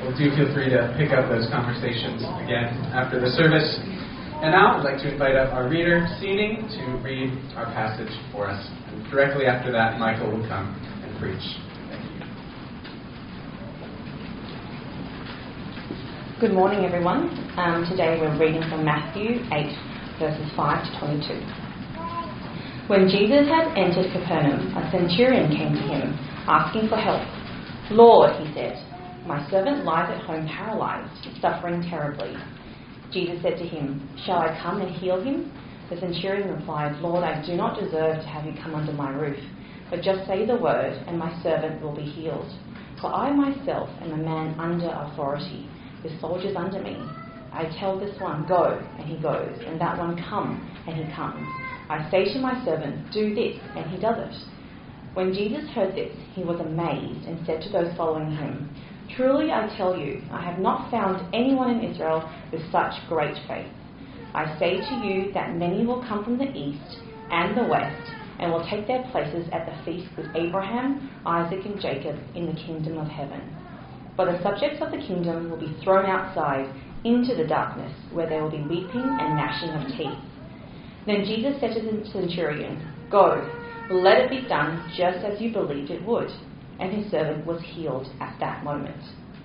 Well, do feel free to pick up those conversations again after the service. And now I'd like to invite up our reader, Seating, to read our passage for us. And directly after that, Michael will come and preach. Thank you. Good morning, everyone. Today we're reading from Matthew 8, verses 5 to 22. When Jesus had entered Capernaum, a centurion came to him, asking for help. "Lord," he said, "my servant lies at home paralyzed, suffering terribly." Jesus said to him, "Shall I come and heal him?" The centurion replied, "Lord, I do not deserve to have you come under my roof, but just say the word, and my servant will be healed. For I myself am a man under authority, with soldiers under me. I tell this one, 'Go,' and he goes, and that one, 'Come,' and he comes. I say to my servant, 'Do this,' and he does it." When Jesus heard this, he was amazed and said to those following him, "Truly I tell you, I have not found anyone in Israel with such great faith. I say to you that many will come from the east and the west and will take their places at the feast with Abraham, Isaac, and Jacob in the kingdom of heaven. But the subjects of the kingdom will be thrown outside into the darkness, where there will be weeping and gnashing of teeth." Then Jesus said to the centurion, "Go, let it be done just as you believed it would." And his servant was healed at that moment.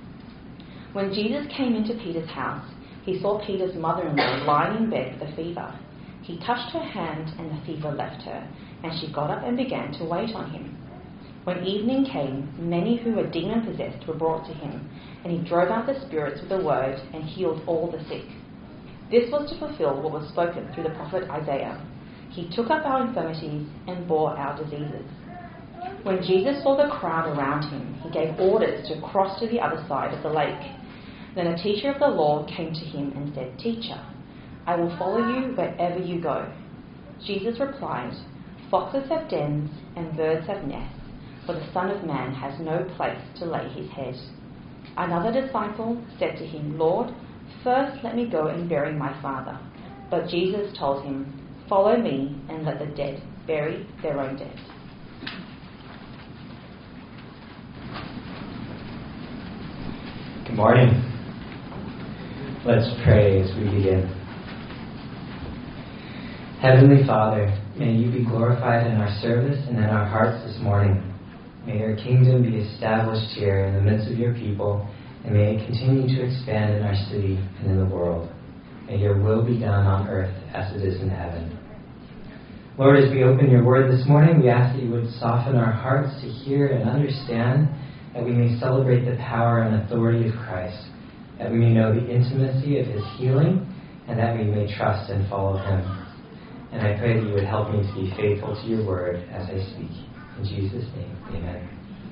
When Jesus came into Peter's house, he saw Peter's mother-in-law lying in bed with a fever. He touched her hand, and the fever left her, and she got up and began to wait on him. When evening came, many who were demon-possessed were brought to him, and he drove out the spirits with a word and healed all the sick. This was to fulfill what was spoken through the prophet Isaiah. He took up our infirmities and bore our diseases. When Jesus saw the crowd around him, he gave orders to cross to the other side of the lake. Then a teacher of the law came to him and said, "Teacher, I will follow you wherever you go." Jesus replied, "Foxes have dens and birds have nests, but the Son of Man has no place to lay his head." Another disciple said to him, "Lord, first let me go and bury my father." But Jesus told him, "Follow me and let the dead bury their own dead." Good morning. Let's pray as we begin. Heavenly Father, may you be glorified in our service and in our hearts this morning. May your kingdom be established here in the midst of your people, and may it continue to expand in our city and in the world. May your will be done on earth as it is in heaven. Lord, as we open your word this morning, we ask that you would soften our hearts to hear and understand, that we may celebrate the power and authority of Christ, that we may know the intimacy of his healing, and that we may trust and follow him. And I pray that you would help me to be faithful to your word as I speak. In Jesus' name, amen.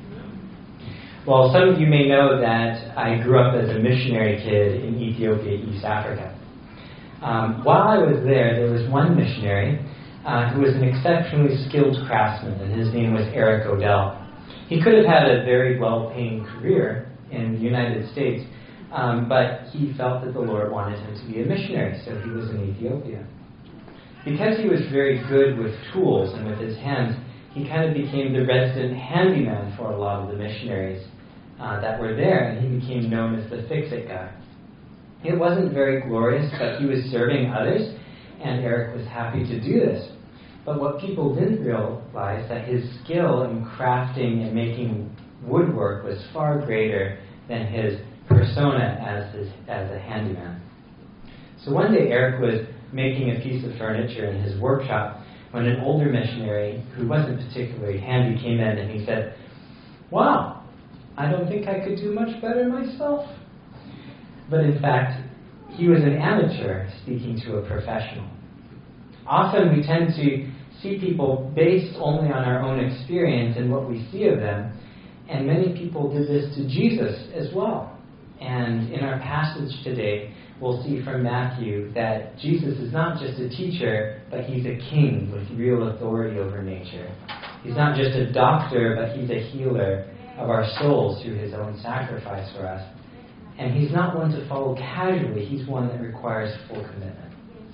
Well, some of you may know that I grew up as a missionary kid in Ethiopia, East Africa. While I was there was one missionary who was an exceptionally skilled craftsman, and his name was Eric Odell. He could have had a very well-paying career in the United States, but he felt that the Lord wanted him to be a missionary, so he was in Ethiopia. Because he was very good with tools and with his hands, he kind of became the resident handyman for a lot of the missionaries that were there, and he became known as the fix-it guy. It wasn't very glorious, but he was serving others, and Eric was happy to do this. But what people didn't realize, that his skill in crafting and making woodwork was far greater than his persona as a handyman. So one day Eric was making a piece of furniture in his workshop when an older missionary who wasn't particularly handy came in, and he said, "Wow, I don't think I could do much better myself." But in fact, he was an amateur speaking to a professional. Often we tend to see people based only on our own experience and what we see of them, and many people did this to Jesus as well. And in our passage today, we'll see from Matthew that Jesus is not just a teacher, but he's a king with real authority over nature. He's not just a doctor, but he's a healer of our souls through his own sacrifice for us. And he's not one to follow casually. He's one that requires full commitment.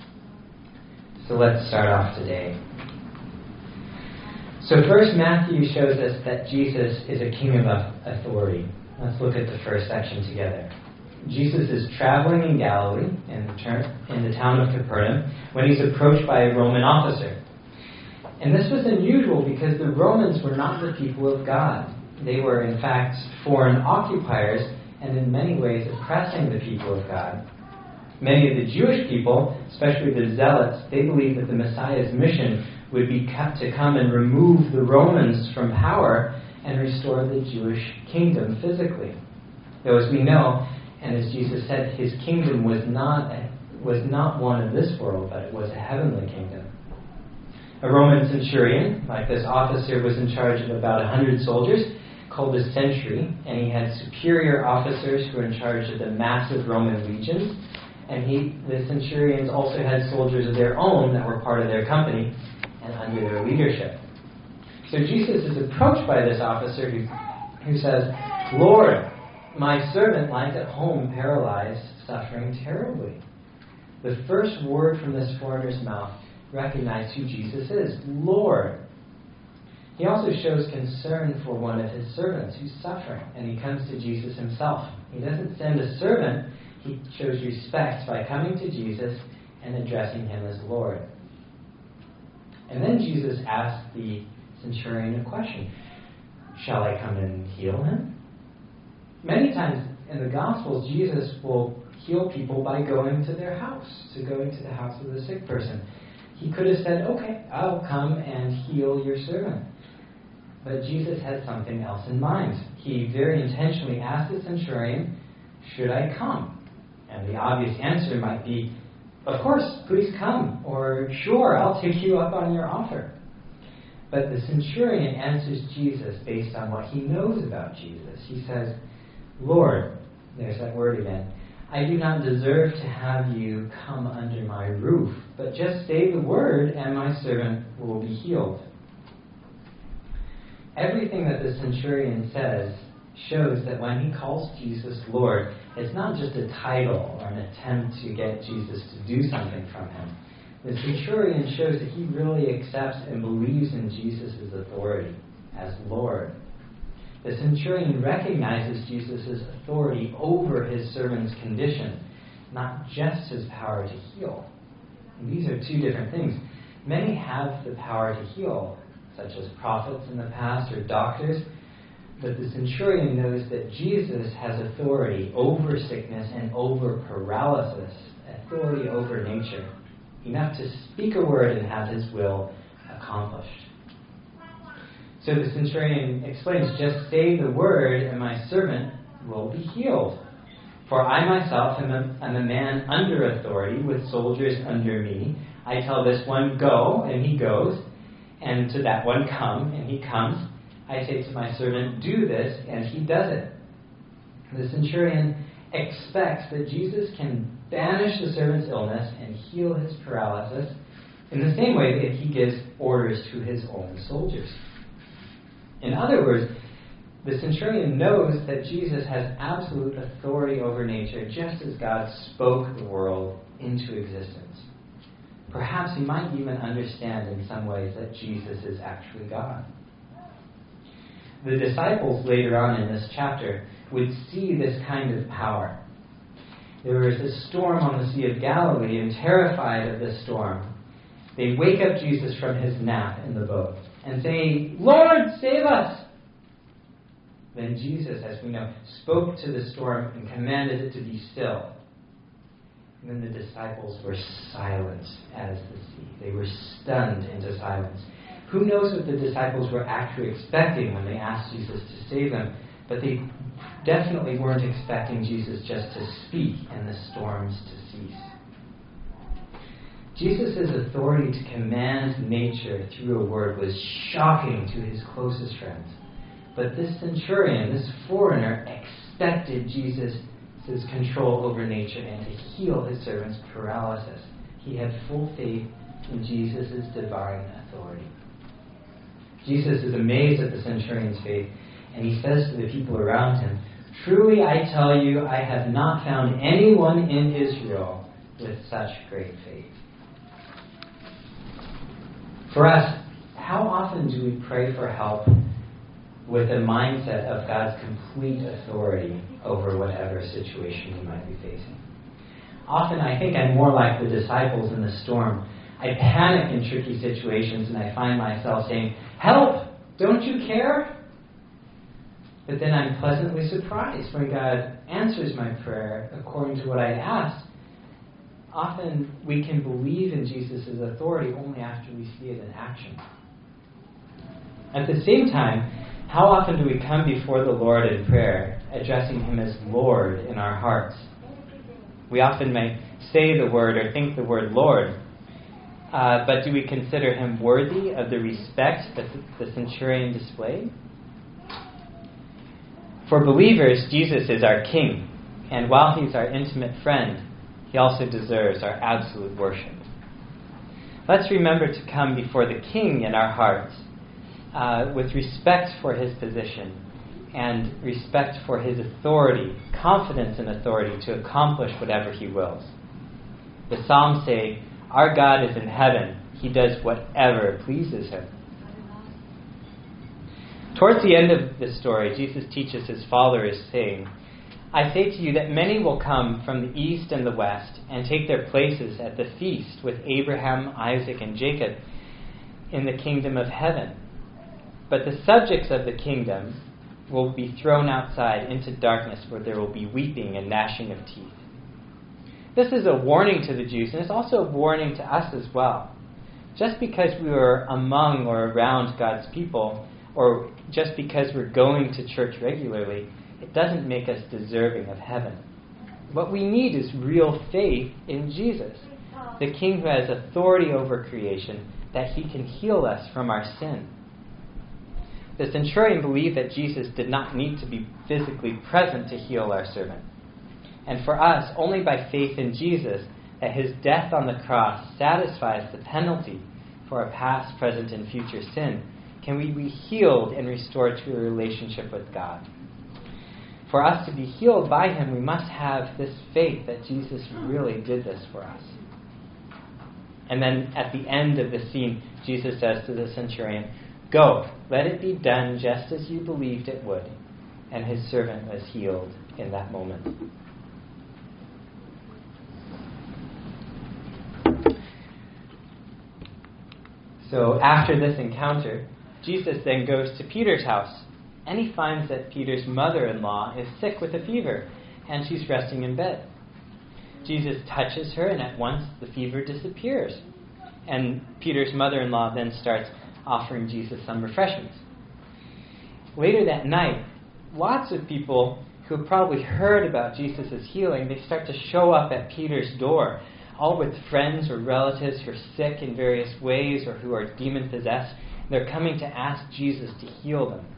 So let's start off today. So first, Matthew shows us that Jesus is a king of authority. Let's look at the first section together. Jesus is traveling in Galilee in the town of Capernaum when he's approached by a Roman officer. And this was unusual because the Romans were not the people of God. They were, in fact, foreign occupiers and in many ways oppressing the people of God. Many of the Jewish people, especially the Zealots, they believed that the Messiah's mission would be to come and remove the Romans from power and restore the Jewish kingdom physically. Though, as we know, and as Jesus said, his kingdom was not one of this world, but it was a heavenly kingdom. A Roman centurion, like this officer, was in charge of about 100 soldiers, called a century, and he had superior officers who were in charge of the massive Roman legions, and the centurions also had soldiers of their own that were part of their company and under their leadership. So Jesus is approached by this officer who says, "Lord, my servant lies at home paralyzed, suffering terribly." The first word from this foreigner's mouth recognized who Jesus is, Lord. He also shows concern for one of his servants who's suffering, and he comes to Jesus himself. He doesn't send a servant, he shows respect by coming to Jesus and addressing him as Lord. And then Jesus asked the centurion a question. Shall I come and heal him? Many times in the Gospels, Jesus will heal people by going to their house, going to the house of the sick person. He could have said, okay, I'll come and heal your servant. But Jesus had something else in mind. He very intentionally asked the centurion, should I come? And the obvious answer might be, of course, please come. Or, sure, I'll take you up on your offer. But the centurion answers Jesus based on what he knows about Jesus. He says, Lord, there's that word again, I do not deserve to have you come under my roof, but just say the word and my servant will be healed. Everything that the centurion says shows that when he calls Jesus Lord, it's not just a title or an attempt to get Jesus to do something from him. The centurion shows that he really accepts and believes in Jesus' authority as Lord. The centurion recognizes Jesus' authority over his servant's condition, not just his power to heal. And these are two different things. Many have the power to heal, such as prophets in the past or doctors, but the centurion knows that Jesus has authority over sickness and over paralysis, authority over nature, enough to speak a word and have his will accomplished. So the centurion explains, just say the word and my servant will be healed. For I myself am a man under authority with soldiers under me. I tell this one, go, and he goes, and to that one, come, and he comes. I say to my servant, do this, and he does it. The centurion expects that Jesus can banish the servant's illness and heal his paralysis in the same way that he gives orders to his own soldiers. In other words, the centurion knows that Jesus has absolute authority over nature, just as God spoke the world into existence. Perhaps he might even understand in some ways that Jesus is actually God. The disciples later on in this chapter would see this kind of power. There was a storm on the Sea of Galilee, and terrified of this storm, they wake up Jesus from his nap in the boat and say, Lord, save us! Then Jesus, as we know, spoke to the storm and commanded it to be still. And then the disciples were silent as the sea. They were stunned into silence. Who knows what the disciples were actually expecting when they asked Jesus to save them, but they definitely weren't expecting Jesus just to speak and the storms to cease. Jesus' authority to command nature through a word was shocking to his closest friends. But this centurion, this foreigner, expected Jesus' control over nature and to heal his servant's paralysis. He had full faith in Jesus' divine authority. Jesus is amazed at the centurion's faith, and he says to the people around him, truly I tell you, I have not found anyone in Israel with such great faith. For us, how often do we pray for help with a mindset of God's complete authority over whatever situation you might be facing. Often I think I'm more like the disciples in the storm. I panic in tricky situations and I find myself saying, "Help! Don't you care?" But then I'm pleasantly surprised when God answers my prayer according to what I asked. Often we can believe in Jesus' authority only after we see it in action. At the same time, how often do we come before the Lord in prayer, addressing Him as Lord in our hearts? We often may say the word or think the word Lord, but do we consider Him worthy of the respect that the centurion displayed? For believers, Jesus is our King, and while He's our intimate friend, He also deserves our absolute worship. Let's remember to come before the King in our hearts with respect for His position and respect for His authority, confidence in authority to accomplish whatever He wills. The Psalms say, "Our God is in heaven. He does whatever pleases Him." Towards the end of the story, Jesus teaches His followers, saying, "I say to you that many will come from the east and the west and take their places at the feast with Abraham, Isaac, and Jacob in the kingdom of heaven. But the subjects of the kingdom will be thrown outside into darkness where there will be weeping and gnashing of teeth." This is a warning to the Jews, and it's also a warning to us as well. Just because we are among or around God's people, or just because we're going to church regularly, it doesn't make us deserving of heaven. What we need is real faith in Jesus, the King who has authority over creation, that He can heal us from our sin. The centurion believed that Jesus did not need to be physically present to heal our servant. And for us, only by faith in Jesus, that His death on the cross satisfies the penalty for our past, present, and future sin, can we be healed and restored to a relationship with God. For us to be healed by Him, we must have this faith that Jesus really did this for us. And then at the end of the scene, Jesus says to the centurion, "Go, let it be done just as you believed it would." And his servant was healed in that moment. So after this encounter, Jesus then goes to Peter's house, and he finds that Peter's mother-in-law is sick with a fever, and she's resting in bed. Jesus touches her, and at once the fever disappears. And Peter's mother-in-law then starts offering Jesus some refreshments. Later that night, lots of people who have probably heard about Jesus' healing, they start to show up at Peter's door, all with friends or relatives who are sick in various ways or who are demon-possessed. They're coming to ask Jesus to heal them.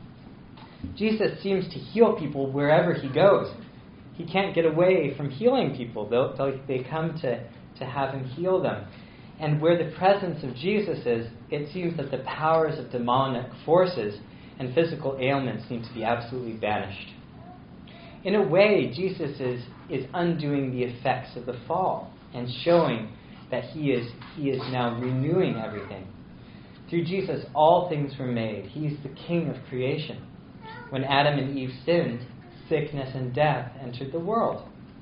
Jesus seems to heal people wherever He goes. He can't get away from healing people. They come to have Him heal them. And where the presence of Jesus is, it seems that the powers of demonic forces and physical ailments seem to be absolutely banished. In a way, Jesus is undoing the effects of the fall and showing that He is now renewing everything. Through Jesus, all things were made. He's the King of creation. When Adam and Eve sinned, sickness and death entered the world.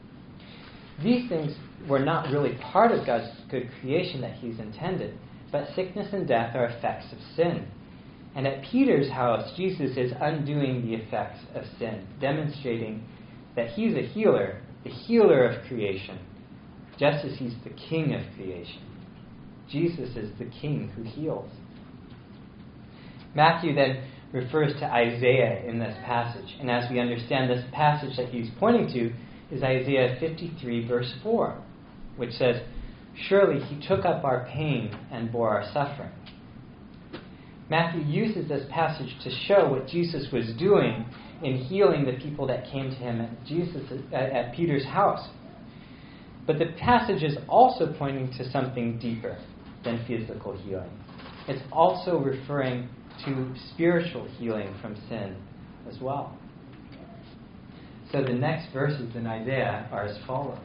These things were not really part of God's good creation that He's intended, but sickness and death are effects of sin. And at Peter's house, Jesus is undoing the effects of sin, demonstrating that He's a healer, the healer of creation, just as He's the King of creation. Jesus is the King who heals. Matthew then refers to Isaiah in this passage. And as we understand, this passage that he's pointing to is Isaiah 53, verse 4, which says, "Surely He took up our pain and bore our suffering." Matthew uses this passage to show what Jesus was doing in healing the people that came to Him at Peter's house. But the passage is also pointing to something deeper than physical healing. It's also referring to spiritual healing from sin as well. So the next verses in Isaiah are as follows.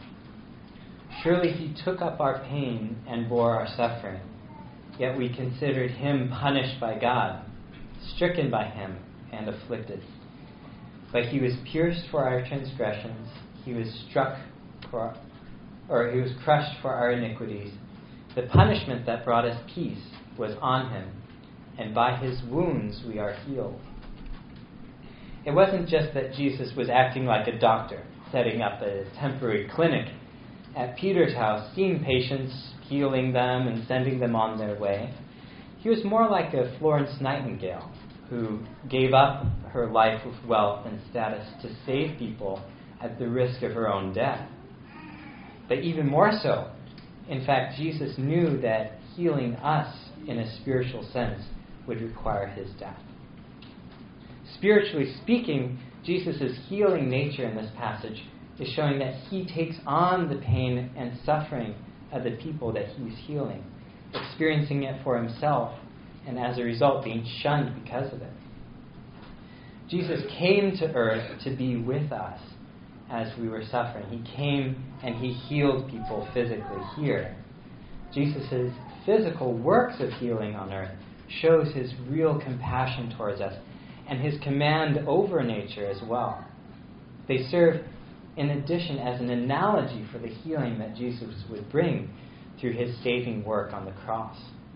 "Surely He took up our pain and bore our suffering, yet we considered Him punished by God, stricken by him, and afflicted. But he was pierced for our transgressions, he was crushed for our iniquities. The punishment that brought us peace was on him, and by his wounds we are healed. It wasn't just that Jesus was acting like a doctor, setting up a temporary clinic at Peter's house, seeing patients, healing them, and sending them on their way. He was more like a Florence Nightingale who gave up her life with wealth and status to save people at the risk of her own death. But even more so, in fact, Jesus knew that healing us in a spiritual sense would require his death. Spiritually speaking, Jesus' healing nature in this passage is showing that he takes on the pain and suffering of the people that he's healing, experiencing it for himself, and as a result being shunned because of it. Jesus came to earth to be with us as we were suffering. He came and he healed people physically here. Jesus' physical works of healing on earth shows his real compassion towards us and his command over nature as well. They serve in addition as an analogy for the healing that Jesus would bring through his saving work on the cross.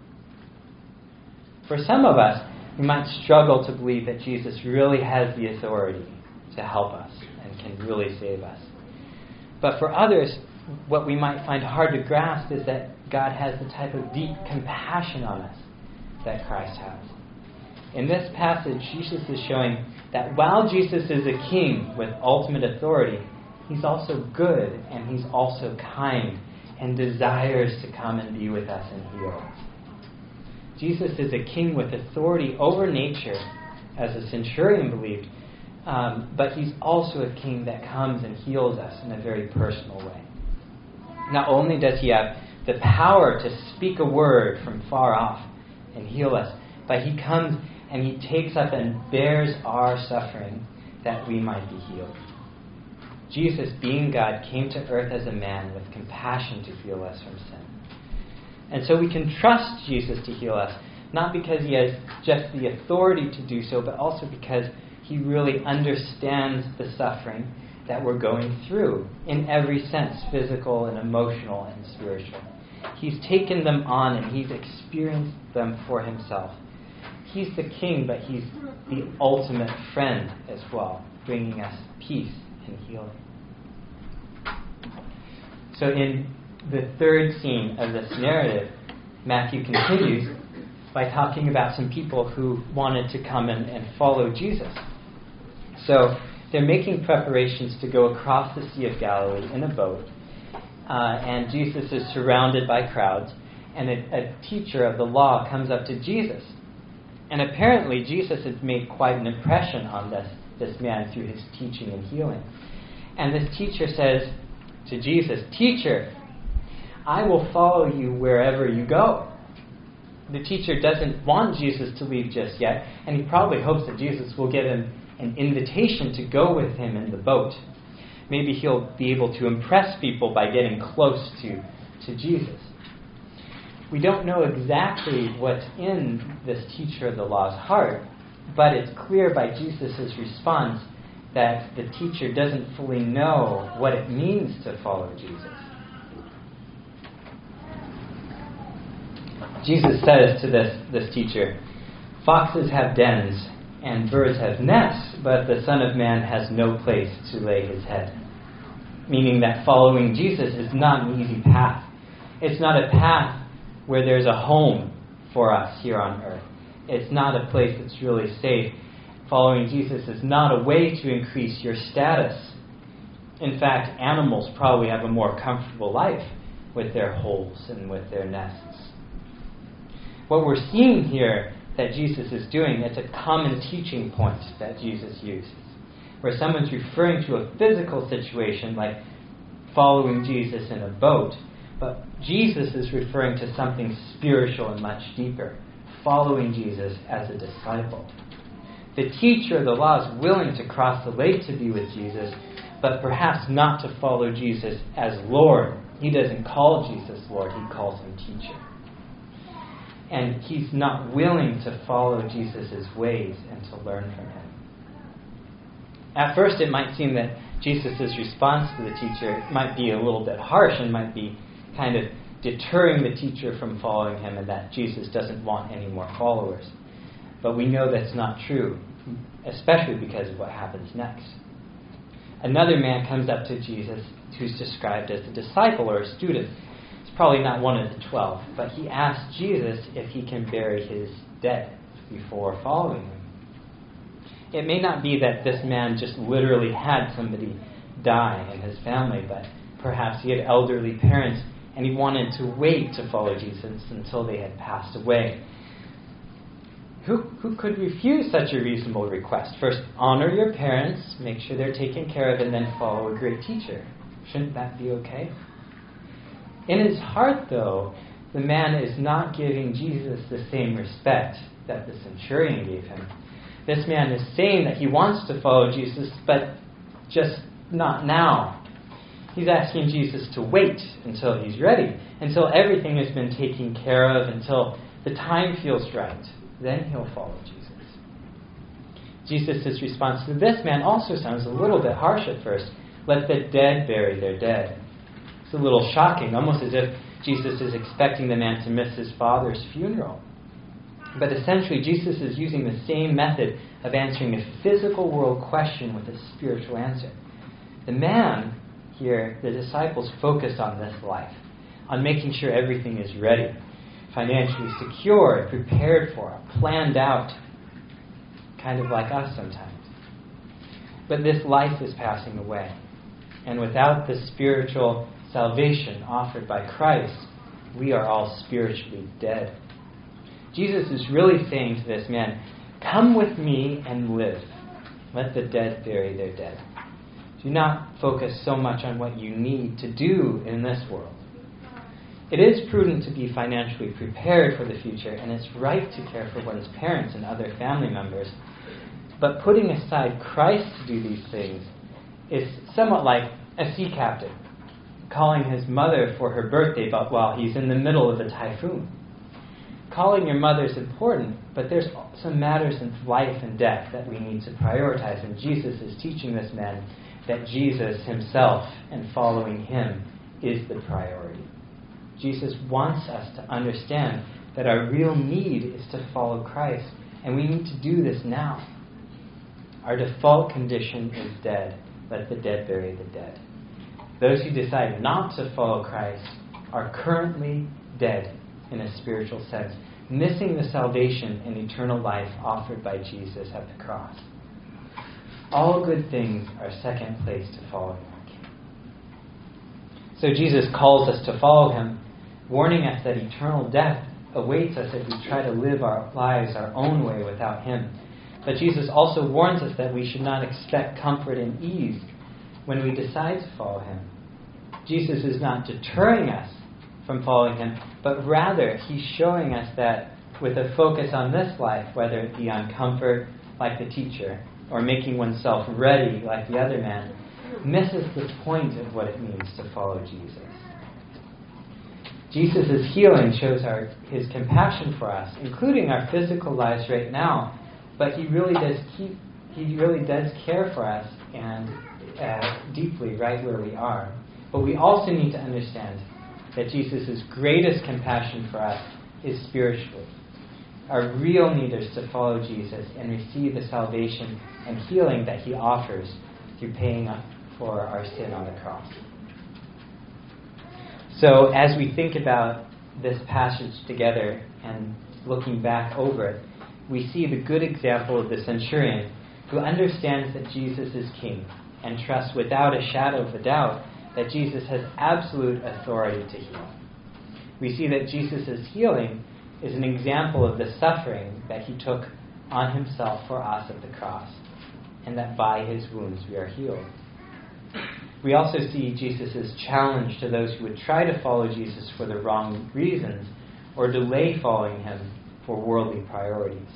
For some of us, we might struggle to believe that Jesus really has the authority to help us and can really save us. But for others, what we might find hard to grasp is that God has the type of deep compassion on us that Christ has. In this passage, Jesus is showing that while Jesus is a king with ultimate authority, he's also good and he's also kind and desires to come and be with us and heal us. Jesus is a king with authority over nature, as the centurion believed, but he's also a king that comes and heals us in a very personal way. Not only does he have the power to speak a word from far off and heal us, but he comes and he takes up and bears our suffering that we might be healed. Jesus, being God, came to earth as a man with compassion to heal us from sin. And so we can trust Jesus to heal us, not because he has just the authority to do so, but also because he really understands the suffering that we're going through in every sense, physical and emotional and spiritual. He's taken them on and he's experienced them for himself. He's the king, but he's the ultimate friend as well, bringing us peace and healing. So in the third scene of this narrative, Matthew continues by talking about some people who wanted to come and follow Jesus. So they're making preparations to go across the Sea of Galilee in a boat, and Jesus is surrounded by crowds, and a teacher of the law comes up to Jesus. And apparently Jesus has made quite an impression on this man through his teaching and healing. And this teacher says to Jesus, "Teacher, I will follow you wherever you go." The teacher doesn't want Jesus to leave just yet, and he probably hopes that Jesus will give him an invitation to go with him in the boat. Maybe he'll be able to impress people by getting close to Jesus. We don't know exactly what's in this teacher of the law's heart, but it's clear by Jesus' response that the teacher doesn't fully know what it means to follow Jesus. Jesus says to this teacher, "Foxes have dens and birds have nests, but the Son of Man has no place to lay his head." Meaning that following Jesus is not an easy path. It's not a path where there's a home for us here on earth. It's not a place that's really safe. Following Jesus is not a way to increase your status. In fact, animals probably have a more comfortable life with their holes and with their nests. What we're seeing here that Jesus is doing, it's a common teaching point that Jesus uses, where someone's referring to a physical situation like following Jesus in a boat, but Jesus is referring to something spiritual and much deeper, following Jesus as a disciple. The teacher of the law is willing to cross the lake to be with Jesus, but perhaps not to follow Jesus as Lord. He doesn't call Jesus Lord, he calls him teacher. and he's not willing to follow Jesus' ways and to learn from him. At first, it might seem that Jesus' response to the teacher might be a little bit harsh and might be kind of deterring the teacher from following him, and that Jesus doesn't want any more followers. But we know that's not true, especially because of what happens next. Another man comes up to Jesus who's described as a disciple or a student. It's probably not one of the 12, but he asks Jesus if he can bury his dead before following him. It may not be that this man just literally had somebody die in his family, but perhaps he had elderly parents and he wanted to wait to follow Jesus until they had passed away. Who could refuse such a reasonable request? First, honor your parents, make sure they're taken care of, and then follow a great teacher. Shouldn't that be okay? In his heart, though, the man is not giving Jesus the same respect that the centurion gave him. This man is saying that he wants to follow Jesus, but just not now. He's asking Jesus to wait until he's ready, until everything has been taken care of, until the time feels right. Then he'll follow Jesus. Jesus' response to this man also sounds a little bit harsh at first. Let the dead bury their dead. It's a little shocking, almost as if Jesus is expecting the man to miss his father's funeral. But essentially, Jesus is using the same method of answering a physical world question with a spiritual answer. The man here, the disciples, focused on this life, on making sure everything is ready, financially secure, prepared for, planned out, kind of like us sometimes. But this life is passing away. And without the spiritual salvation offered by Christ, we are all spiritually dead. Jesus is really saying to this man, come with me and live. Let the dead bury their dead. Do not focus so much on what you need to do in this world. It is prudent to be financially prepared for the future, and it's right to care for one's parents and other family members. But putting aside Christ to do these things is somewhat like a sea captain calling his mother for her birthday while he's in the middle of a typhoon. Calling your mother is important, but there's some matters in life and death that we need to prioritize, and Jesus is teaching this man that Jesus himself and following him is the priority. Jesus wants us to understand that our real need is to follow Christ, and we need to do this now. Our default condition is dead. Let the dead bury the dead. Those who decide not to follow Christ are currently dead in a spiritual sense, missing the salvation and eternal life offered by Jesus at the cross. All good things are second place to following our King. So Jesus calls us to follow him, warning us that eternal death awaits us if we try to live our lives our own way without him. But Jesus also warns us that we should not expect comfort and ease when we decide to follow him. Jesus is not deterring us from following him, but rather he's showing us that with a focus on this life, whether it be on comfort like the teacher or making oneself ready like the other man, misses the point of what it means to follow Jesus. Jesus' healing shows his compassion for us, including our physical lives right now, but he really does care for us and deeply right where we are. But we also need to understand that Jesus' greatest compassion for us is spiritually. Our real need is to follow Jesus and receive the salvation and healing that he offers through paying for our sin on the cross. So as we think about this passage together and looking back over it, we see the good example of the centurion who understands that Jesus is king and trusts without a shadow of a doubt that Jesus has absolute authority to heal. We see that Jesus' healing is an example of the suffering that he took on himself for us at the cross, and that by his wounds we are healed. We also see Jesus' challenge to those who would try to follow Jesus for the wrong reasons or delay following him for worldly priorities.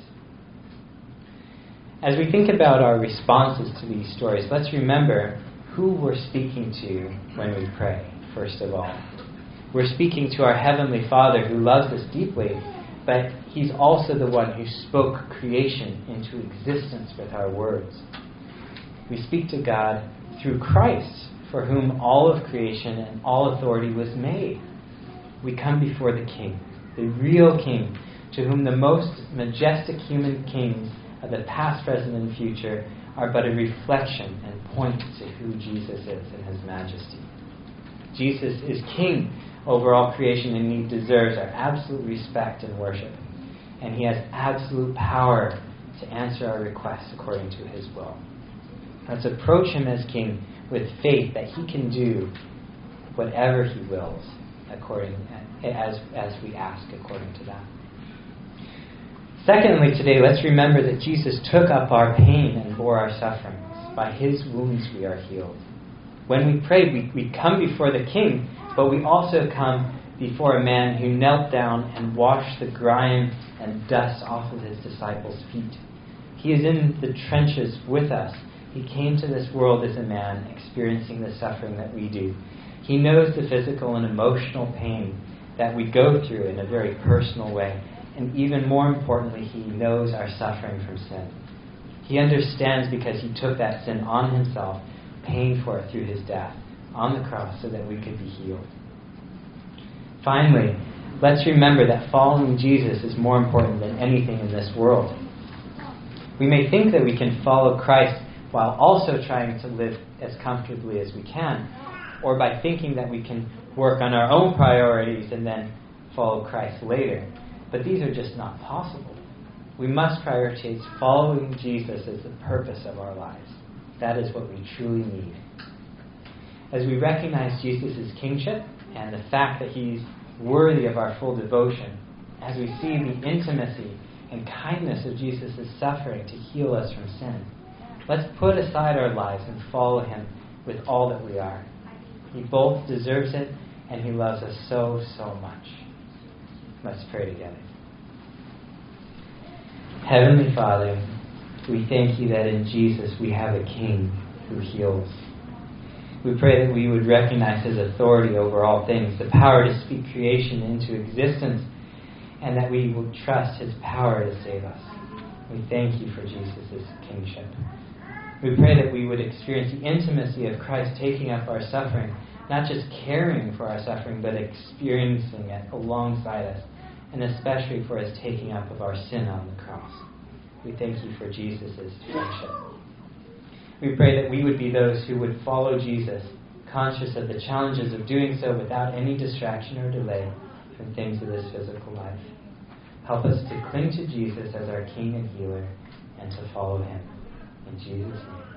As we think about our responses to these stories, let's remember who we're speaking to when we pray, first of all. We're speaking to our Heavenly Father who loves us deeply but he's also the one who spoke creation into existence with our words. We speak to God through Christ, for whom all of creation and all authority was made. We come before the King, the real King, to whom the most majestic human kings of the past, present, and future are but a reflection and point to who Jesus is in his majesty. Jesus is King over all creation, and he deserves our absolute respect and worship. And he has absolute power to answer our requests according to his will. Let's approach him as King with faith that he can do whatever he wills as we ask according to that. Secondly, today, let's remember that Jesus took up our pain and bore our sufferings. By his wounds we are healed. When we pray, we come before the King, but we also come before a man who knelt down and washed the grime and dust off of his disciples' feet. He is in the trenches with us. He came to this world as a man, experiencing the suffering that we do. He knows the physical and emotional pain that we go through in a very personal way. And even more importantly, he knows our suffering from sin. He understands because he took that sin on himself, paying for it through his death on the cross so that we could be healed. Finally, let's remember that following Jesus is more important than anything in this world. We may think that we can follow Christ while also trying to live as comfortably as we can, or by thinking that we can work on our own priorities and then follow Christ later. But these are just not possible. We must prioritize following Jesus as the purpose of our lives. That is what we truly need. As we recognize Jesus' kingship and the fact that he's worthy of our full devotion, as we see the intimacy and kindness of Jesus' suffering to heal us from sin, let's put aside our lives and follow him with all that we are. He both deserves it, and he loves us so, so much. Let's pray together. Heavenly Father, we thank you that in Jesus we have a King who heals. We pray that we would recognize his authority over all things, the power to speak creation into existence, and that we will trust his power to save us. We thank you for Jesus' kingship. We pray that we would experience the intimacy of Christ taking up our suffering, not just caring for our suffering, but experiencing it alongside us, and especially for his taking up of our sin on the cross. We thank you for Jesus' friendship. We pray that we would be those who would follow Jesus, conscious of the challenges of doing so without any distraction or delay from things of this physical life. Help us to cling to Jesus as our King and healer and to follow him. In Jesus' name.